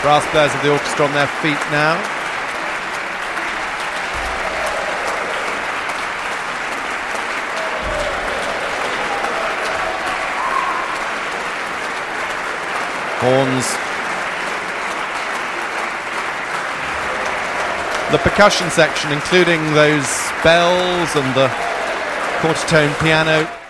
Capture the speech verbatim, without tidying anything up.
Brass players of the orchestra on their feet now. Horns. The percussion section, including those bells and the quarter-tone piano.